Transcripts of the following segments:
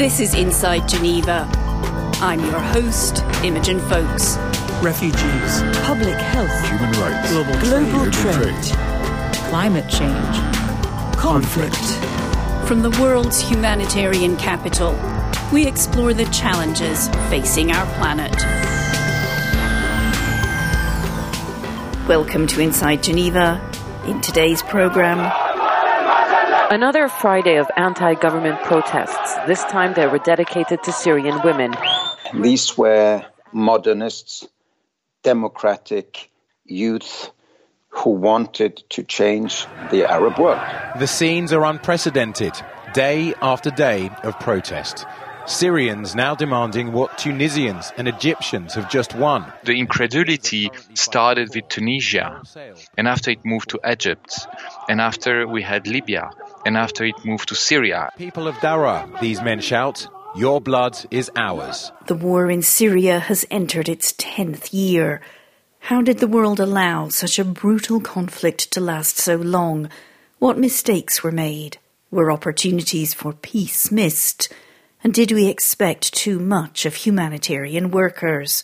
This is Inside Geneva. I'm your host, Imogen Folks. Refugees, public health, human rights, global trade, climate change, conflict. From the world's humanitarian capital, we explore the challenges facing our planet. Welcome to Inside Geneva. In today's programme, another Friday of anti-government protests. This time they were dedicated to Syrian women. These were modernists, democratic youth who wanted to change the Arab world. The scenes are unprecedented, day after day of protest. Syrians now demanding what Tunisians and Egyptians have just won. The incredulity started with Tunisia, and after it moved to Egypt, and after we had Libya, and after it moved to Syria. People of Daraa, these men shout, your blood is ours. The war in Syria has entered its 10th year. How did the world allow such a brutal conflict to last so long? What mistakes were made? Were opportunities for peace missed? And did we expect too much of humanitarian workers?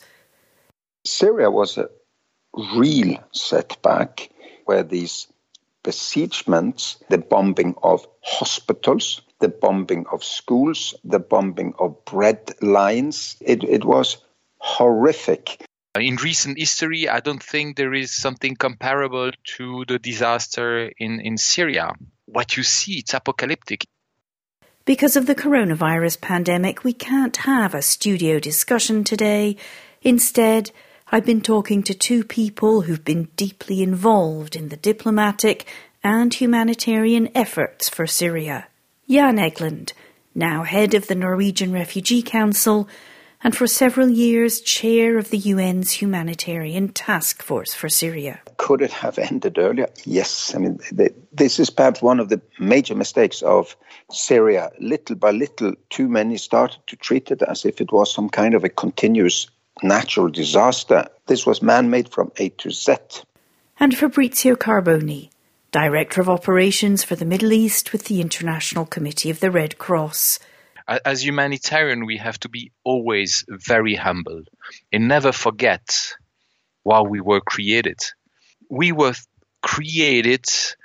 Syria was a real setback where these besiegements, the bombing of hospitals, the bombing of schools, the bombing of bread lines, it was horrific. In recent history, I don't think there is something comparable to the disaster in Syria. What you see, it's apocalyptic. Because of the coronavirus pandemic, we can't have a studio discussion today. Instead, I've been talking to two people who've been deeply involved in the diplomatic and humanitarian efforts for Syria. Jan Egeland, now head of the Norwegian Refugee Council, and for several years chair of the UN's Humanitarian Task Force for Syria. Could it have ended earlier? Yes. I mean, this is perhaps one of the major mistakes of Syria. Little by little, too many started to treat it as if it was some kind of a continuous natural disaster. This was man-made from A to Z. And Fabrizio Carboni, Director of Operations for the Middle East with the International Committee of the Red Cross. As humanitarian, we have to be always very humble and never forget why we were created. We were created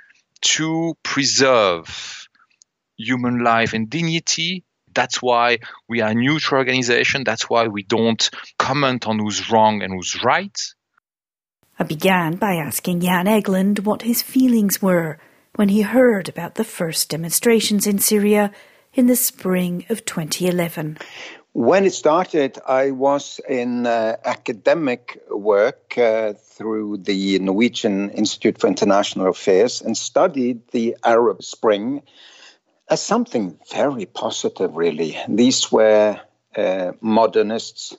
to preserve human life and dignity. That's why we are a neutral organization. That's why we don't comment on who's wrong and who's right. I began by asking Jan Egeland what his feelings were when he heard about the first demonstrations in Syria in the spring of 2011. When it started, I was in academic work through the Norwegian Institute for International Affairs and studied the Arab Spring as something very positive, really. These were modernists,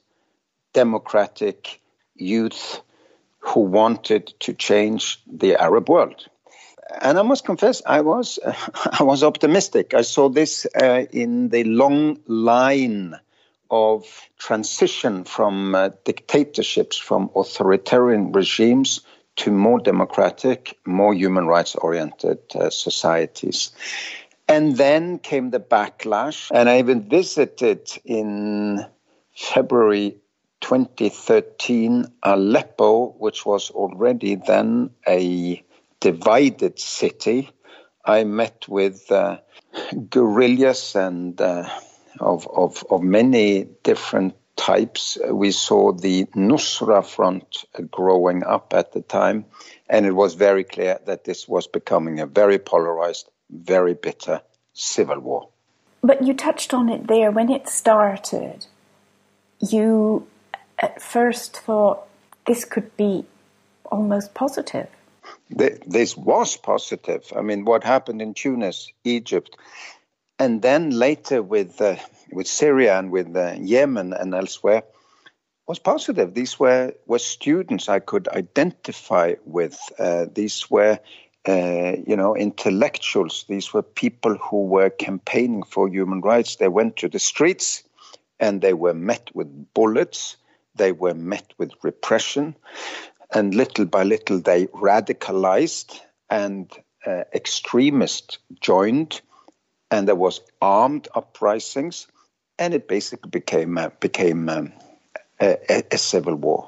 democratic youth who wanted to change the Arab world. And I must confess, I was optimistic. I saw this in the long line of transition from dictatorships, from authoritarian regimes to more democratic, more human rights-oriented societies. And then came the backlash. And I even visited in February 2013 Aleppo, which was already then a divided city. I met with guerrillas and of many different types. We saw the Nusra Front growing up at the time, and it was very clear that this was becoming a very polarized, very bitter civil war. But you touched on it there. When it started, you at first thought this could be almost positive. This was positive. I mean, what happened in Tunis, Egypt, and then later with Syria and with Yemen and elsewhere was positive. These were students I could identify with. These were, intellectuals. These were people who were campaigning for human rights. They went to the streets and they were met with bullets. They were met with repression. And little by little, they radicalized and extremists joined. And there was armed uprisings. and it basically became a civil war.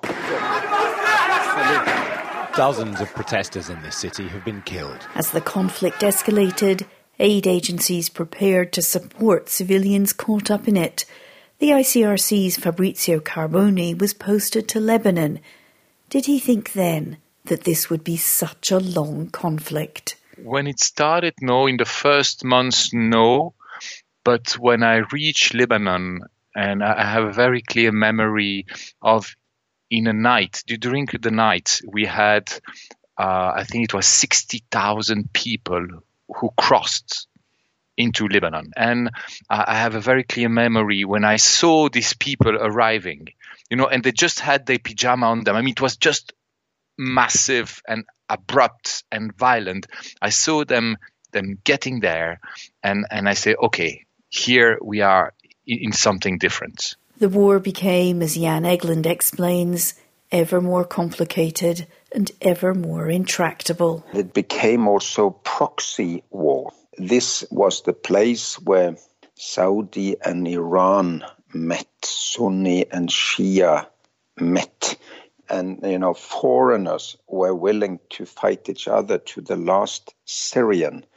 Dozens of protesters in this city have been killed. As the conflict escalated, aid agencies prepared to support civilians caught up in it. The ICRC's Fabrizio Carboni was posted to Lebanon. Did he think then that this would be such a long conflict? When it started, no. In the first months, no. But when I reached Lebanon, and I have a very clear memory of in a night, during the night, we had, I think it was 60,000 people who crossed into Lebanon. And I have a very clear memory when I saw these people arriving, and they just had their pajama on them. I mean, it was just massive and abrupt and violent. I saw them getting there, and I say, okay, here we are in something different. The war became, as Jan Egeland explains, ever more complicated and ever more intractable. It became also proxy war. This was the place where Saudi and Iran met, Sunni and Shia met. And, foreigners were willing to fight each other to the last Syrian.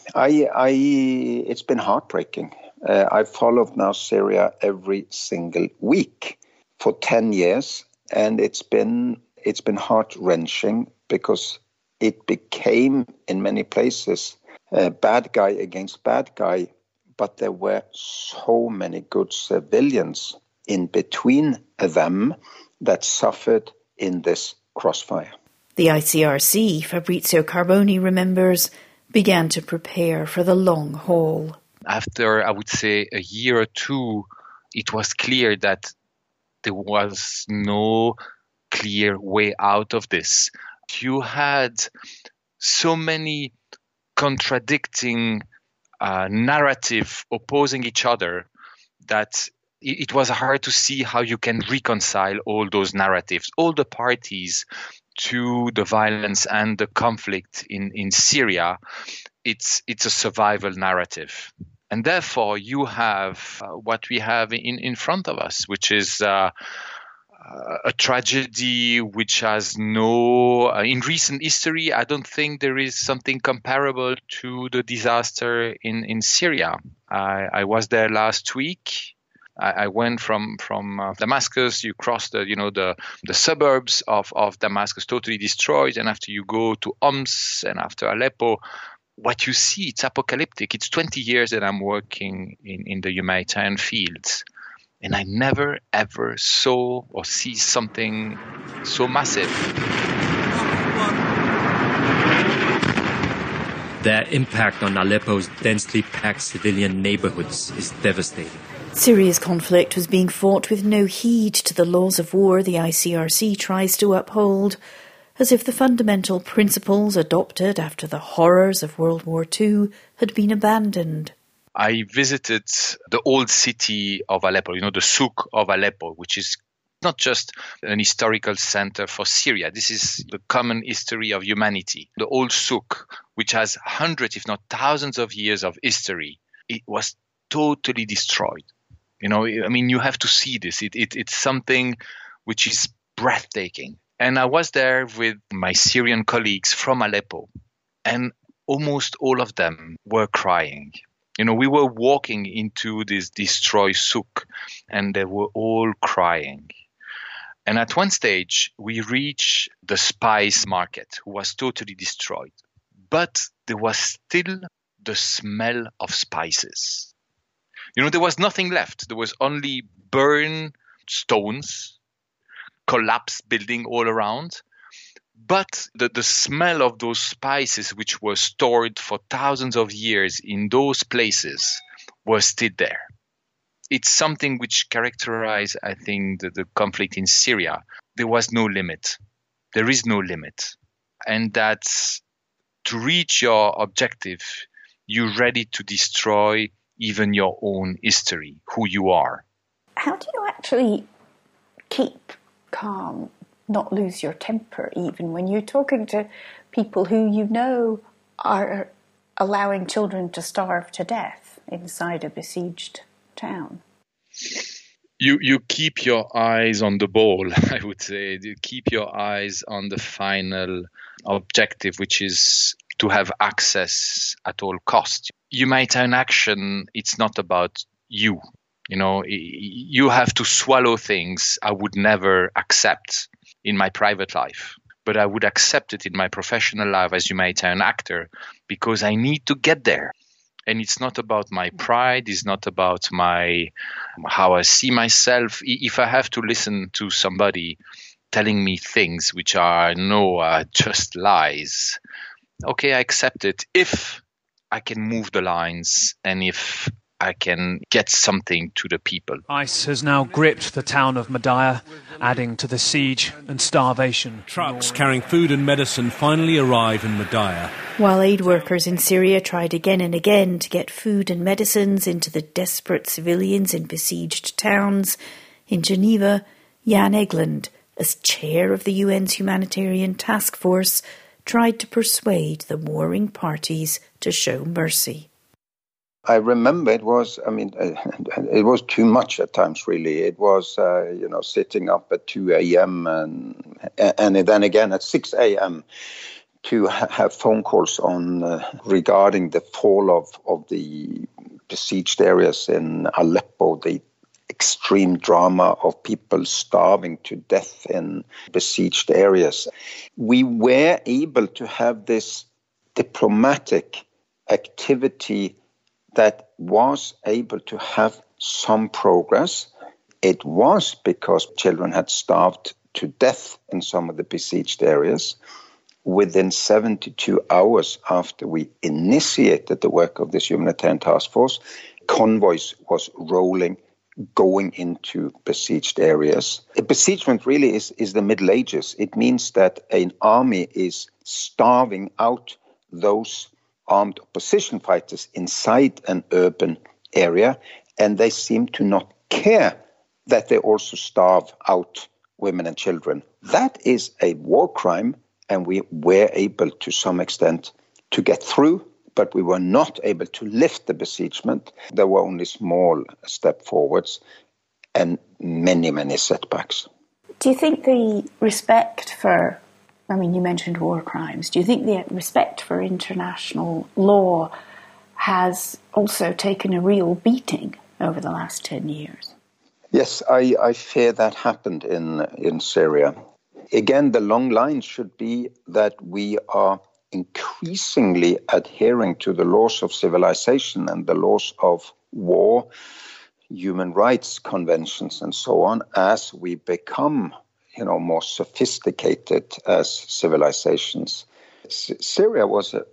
It's been heartbreaking. I've followed now Syria every single week for 10 years, and it's been heart-wrenching because it became, in many places, bad guy against bad guy, but there were so many good civilians in between them that suffered in this crossfire. The ICRC, Fabrizio Carboni remembers, began to prepare for the long haul. After, I would say, a year or two, it was clear that there was no clear way out of this. You had so many contradicting narrative opposing each other that it was hard to see how you can reconcile all those narratives. All the parties to the violence and the conflict in Syria, it's a survival narrative. And therefore, you have what we have in front of us, which is a tragedy which has no... in recent history, I don't think there is something comparable to the disaster in Syria. I was there last week. I went from Damascus. You cross the suburbs of Damascus, totally destroyed. And after you go to Homs and after Aleppo, what you see, it's apocalyptic. It's 20 years that I'm working in the humanitarian fields. And I never, ever saw or see something so massive. Their impact on Aleppo's densely packed civilian neighborhoods is devastating. Syria's conflict was being fought with no heed to the laws of war the ICRC tries to uphold, as if the fundamental principles adopted after the horrors of World War II had been abandoned. I visited the old city of Aleppo, the Souk of Aleppo, which is not just an historical center for Syria. This is the common history of humanity. The old Souk, which has hundreds, if not thousands of years of history, it was totally destroyed. You have to see this. It's something which is breathtaking. And I was there with my Syrian colleagues from Aleppo, and almost all of them were crying. We were walking into this destroyed souk, and they were all crying. And at one stage, we reached the spice market, who was totally destroyed. But there was still the smell of spices. There was nothing left. There was only burned stones, collapsed building all around. But the smell of those spices, which were stored for thousands of years in those places, were still there. It's something which characterized, I think, the conflict in Syria. There was no limit. There is no limit. And that's to reach your objective, you're ready to destroy even your own history, who you are. How do you actually keep calm, not lose your temper even when you're talking to people who are allowing children to starve to death inside a besieged town? You keep your eyes on the ball, I would say. You keep your eyes on the final objective, which is to have access at all costs. Humanitarian action, it's not about you. You know, you have to swallow things I would never accept in my private life, but I would accept it in my professional life as humanitarian actor because I need to get there. And it's not about my pride. It's not about how I see myself. If I have to listen to somebody telling me things which are just lies, okay, I accept it if I can move the lines and if I can get something to the people. ICE has now gripped the town of Madaya, adding to the siege and starvation. Trucks carrying food and medicine finally arrive in Madaya. While aid workers in Syria tried again and again to get food and medicines into the desperate civilians in besieged towns, in Geneva, Jan Egeland, as chair of the UN's humanitarian task force, tried to persuade the warring parties to show mercy. I remember it was too much at times, really. It was, sitting up at 2 a.m. and then again at 6 a.m. to have phone calls on regarding the fall of the besieged areas in Aleppo, the extreme drama of people starving to death in besieged areas. We were able to have this diplomatic activity that was able to have some progress. It was because children had starved to death in some of the besieged areas. Within 72 hours after we initiated the work of this humanitarian task force, convoys was rolling, going into besieged areas. A besiegement really is the Middle Ages. It means that an army is starving out those armed opposition fighters inside an urban area, and they seem to not care that they also starve out women and children. That is a war crime, and we were able to some extent to get through, but we were not able to lift the besiegement. There were only small step forwards and many, many setbacks. Do you think the respect for, you mentioned war crimes, do you think the respect for international law has also taken a real beating over the last 10 years? Yes, I fear that happened in Syria. Again, the long line should be that we are increasingly adhering to the laws of civilization and the laws of war, human rights conventions and so on, as we become more sophisticated as civilizations. Syria was a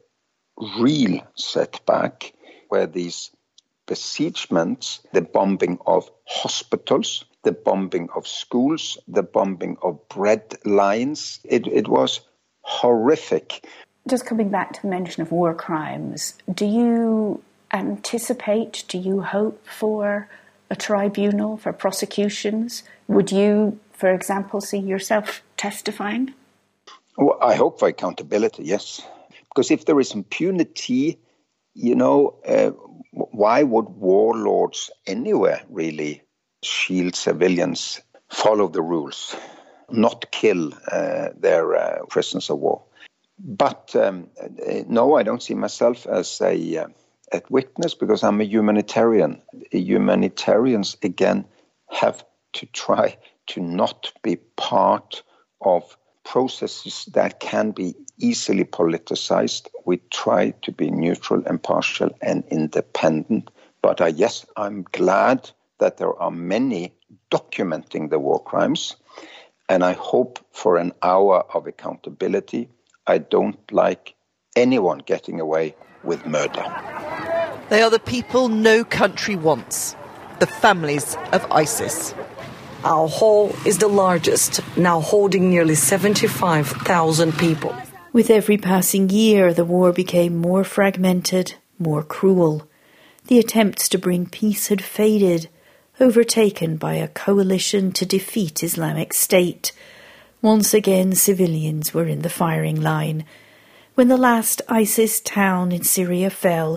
real setback where these besiegements, the bombing of hospitals, the bombing of schools, the bombing of bread lines, it was horrific. Just coming back to the mention of war crimes, do you anticipate, do you hope for a tribunal for prosecutions? Would you, for example, see yourself testifying? Well, I hope for accountability, yes. Because if there is impunity, why would warlords anywhere really shield civilians, follow the rules, not kill their prisoners of war? But no, I don't see myself as a witness because I'm a humanitarian. Humanitarians, again, have to try to not be part of processes that can be easily politicized. We try to be neutral, impartial, and independent. But yes, I'm glad that there are many documenting the war crimes, and I hope for an hour of accountability. I don't like anyone getting away with murder. They are the people no country wants, the families of ISIS. Our hall is the largest, now holding nearly 75,000 people. With every passing year, the war became more fragmented, more cruel. The attempts to bring peace had faded, overtaken by a coalition to defeat Islamic State. Once again, civilians were in the firing line. When the last ISIS town in Syria fell,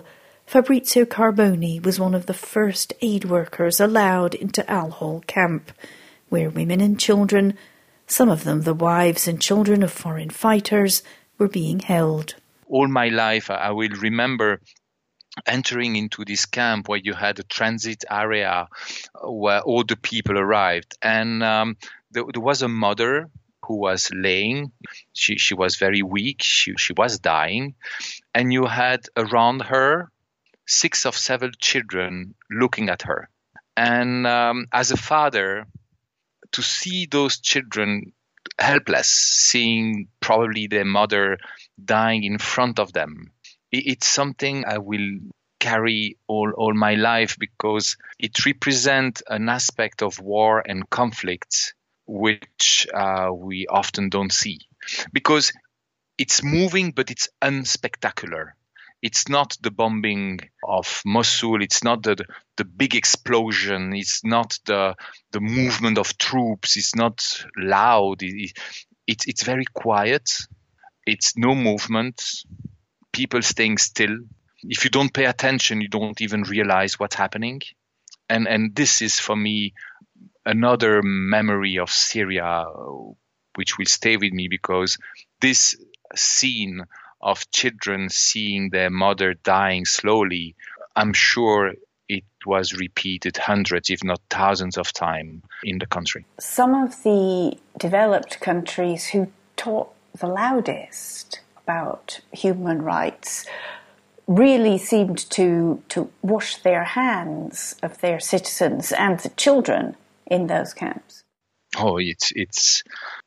Fabrizio Carboni was one of the first aid workers allowed into Al-Hol camp, where women and children, some of them the wives and children of foreign fighters, were being held. All my life, I will remember entering into this camp where you had a transit area where all the people arrived. And there was a mother who was laying. She was very weak. She was dying. And you had around her 6 or 7 children looking at her. And as a father, to see those children helpless, seeing probably their mother dying in front of them, it's something I will carry all my life, because it represents an aspect of war and conflict which we often don't see. Because it's moving, but it's unspectacular. It's not the bombing of Mosul. It's not the big explosion. It's not the movement of troops. It's not loud. It's very quiet. It's no movement. People staying still. If you don't pay attention, you don't even realize what's happening. And this is, for me, another memory of Syria, which will stay with me, because this scene of children seeing their mother dying slowly, I'm sure it was repeated hundreds, if not thousands of times in the country. Some of the developed countries who talk the loudest about human rights really seemed to wash their hands of their citizens and the children in those camps. Oh, it's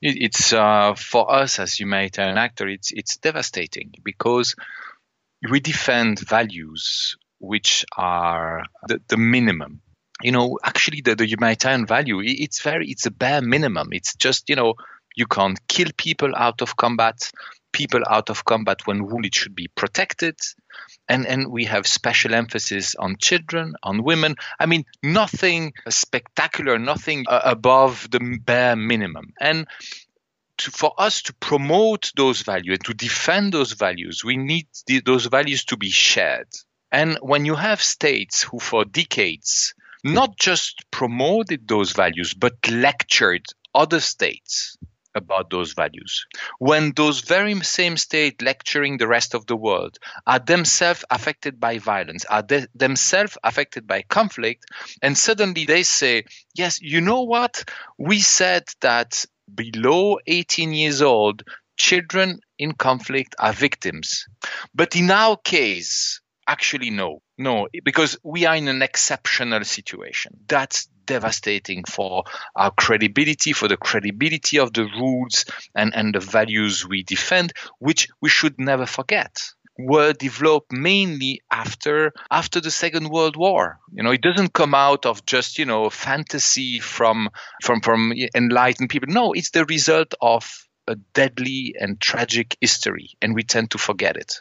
for us as humanitarian actor, it's devastating, because we defend values which are the minimum. Actually, the humanitarian value, it's a bare minimum. It's just, you can't kill people out of combat. People out of combat, when wounded, should be protected. And we have special emphasis on children, on women. I mean, nothing spectacular, nothing above the bare minimum. And for us to promote those values and to defend those values, we need those values to be shared. And when you have states who for decades not just promoted those values, but lectured other states about those values, when those very same states lecturing the rest of the world are themselves affected by violence, are themselves affected by conflict, and suddenly they say, yes, you know what? We said that below 18 years old, children in conflict are victims. But in our case, actually, no, because we are in an exceptional situation. That's devastating for our credibility, for the credibility of the rules and the values we defend, which we should never forget were developed mainly after the Second World War. It doesn't come out of just, fantasy from enlightened people. No, it's the result of a deadly and tragic history, and we tend to forget it.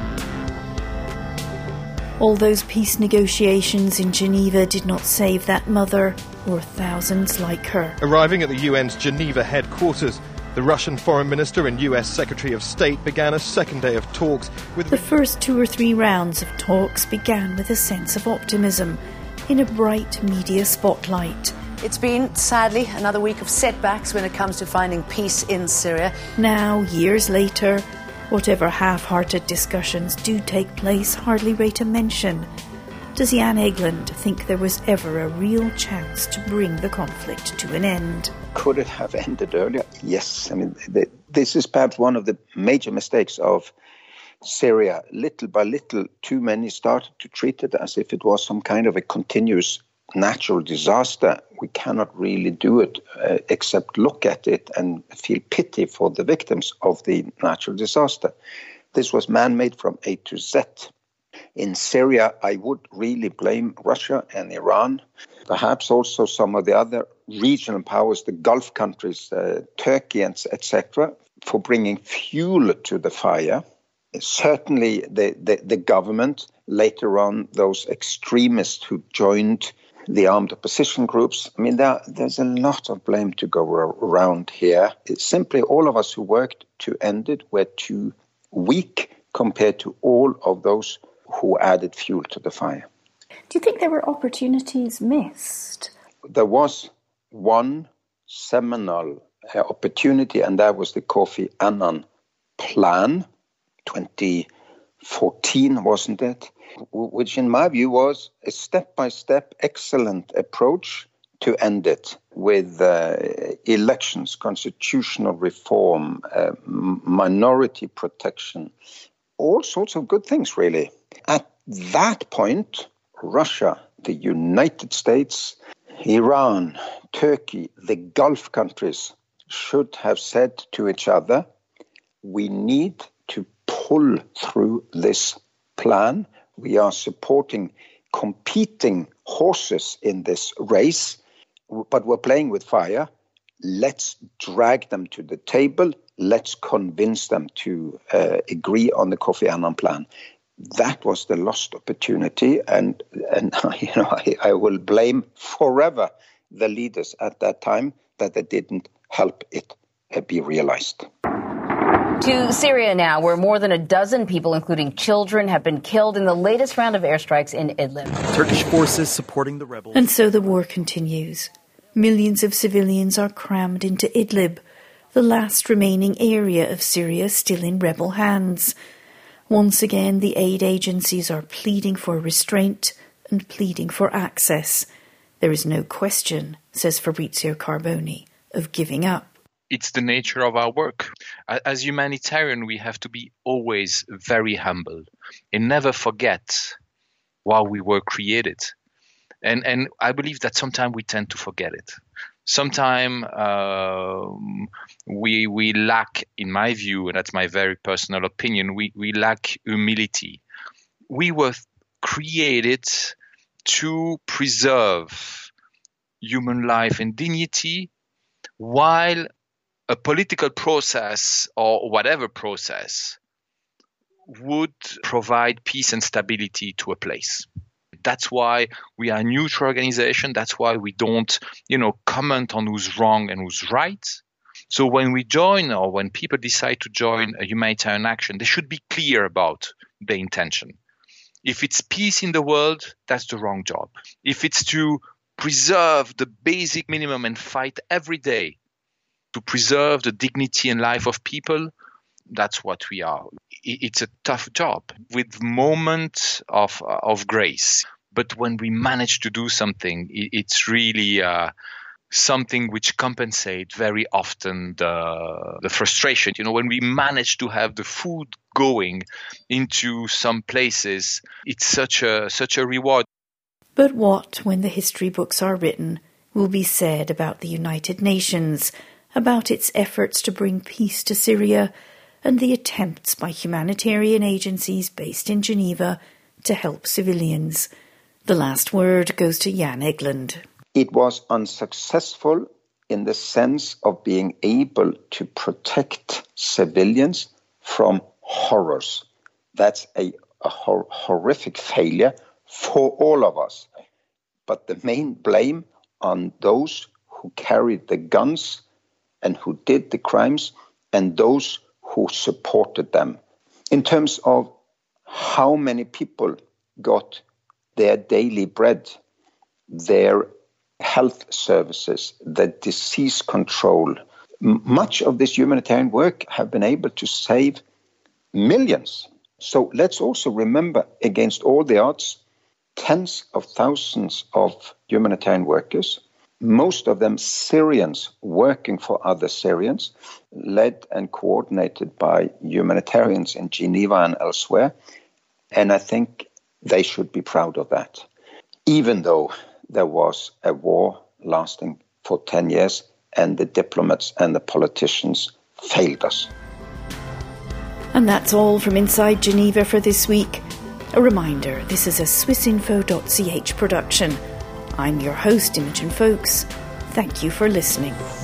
All those peace negotiations in Geneva did not save that mother or thousands like her. Arriving at the UN's Geneva headquarters, the Russian Foreign Minister and US Secretary of State began a second day of talks with... The first 2 or 3 rounds of talks began with a sense of optimism in a bright media spotlight. It's been, sadly, another week of setbacks when it comes to finding peace in Syria. Now, years later, whatever half-hearted discussions do take place hardly rate a mention. Does Jan Egeland think there was ever a real chance to bring the conflict to an end? Could it have ended earlier? Yes. I mean, this is perhaps one of the major mistakes of Syria. Little by little, too many started to treat it as if it was some kind of a continuous natural disaster. We cannot really do it except look at it and feel pity for the victims of the natural disaster. This was man-made from A to Z. In Syria, I would really blame Russia and Iran, perhaps also some of the other regional powers, the Gulf countries, Turkey, etc., for bringing fuel to the fire. Certainly the government, later on those extremists who joined the armed opposition groups. I mean, there's a lot of blame to go around here. It's simply all of us who worked to end it were too weak compared to all of those who added fuel to the fire. Do you think there were opportunities missed? There was one seminal opportunity, and that was the Kofi Annan plan, 2014, wasn't it? Which in my view was a step-by-step excellent approach to end it with elections, constitutional reform, minority protection, all sorts of good things, really. At that point, Russia, the United States, Iran, Turkey, the Gulf countries should have said to each other, we need to pull through this plan. We are supporting competing horses in this race, but we're playing with fire. Let's drag them to the table. Let's convince them to agree on the Kofi Annan plan. That was the lost opportunity, and I will blame forever the leaders at that time that they didn't help it be realized. To Syria now, where more than a dozen people, including children, have been killed in the latest round of airstrikes in Idlib. Turkish forces supporting the rebels. And so the war continues. Millions of civilians are crammed into Idlib, the last remaining area of Syria still in rebel hands. Once again, the aid agencies are pleading for restraint and pleading for access. There is no question, says Fabrizio Carboni, of giving up. It's the nature of our work. As humanitarians, we have to be always very humble and never forget why we were created. And I believe that sometimes we tend to forget it. Sometimes we lack, in my view, and that's my very personal opinion, we lack humility. We were created to preserve human life and dignity, while a political process or whatever process would provide peace and stability to a place. That's why we are a neutral organization. That's why we don't, comment on who's wrong and who's right. So when we join, or when people decide to join a humanitarian action, they should be clear about the intention. If it's peace in the world, that's the wrong job. If it's to preserve the basic minimum and fight every day to preserve the dignity and life of people, that's what we are. It's a tough job with moments of grace. But when we manage to do something, it's really something which compensates very often the frustration. When we manage to have the food going into some places, it's such a reward. But what, when the history books are written, will be said about the United Nations, about its efforts to bring peace to Syria, and the attempts by humanitarian agencies based in Geneva to help civilians? The last word goes to Jan Egeland. It was unsuccessful in the sense of being able to protect civilians from horrors. That's a horrific failure for all of us. But the main blame on those who carried the guns and who did the crimes and those who supported them. In terms of how many people got their daily bread, their health services, their disease control, much of this humanitarian work have been able to save millions. So let's also remember, against all the odds, tens of thousands of humanitarian workers, most of them Syrians working for other Syrians, led and coordinated by humanitarians in Geneva and elsewhere. And I think they should be proud of that. Even though there was a war lasting for 10 years and the diplomats and the politicians failed us. And that's all from Inside Geneva for this week. A reminder, this is a swissinfo.ch production. I'm your host, Imogen Folks. Thank you for listening.